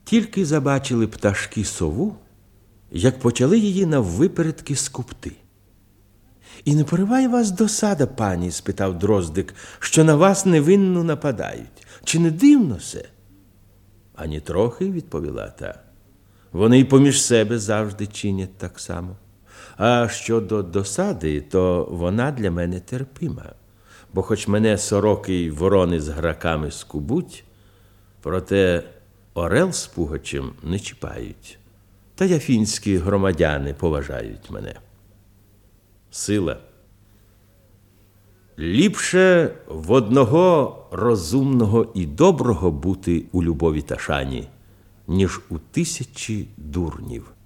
Тільки забачили пташки сову, як почали її наввипередки скупти. «І не пориває вас досада, пані?» – спитав Дроздик, «що на вас невинно нападають. Чи не дивно се?» «Ані трохи», – відповіла та. «Вони й поміж себе завжди чинять так само. А щодо досади, то вона для мене терпима. Бо хоч мене сороки й ворони з граками скубуть, проте орел з пугачем не чіпають. Та яфінські громадяни поважають мене». Сила. Ліпше в одного розумного і доброго бути у любові та шані, ніж у 1000 дурнів.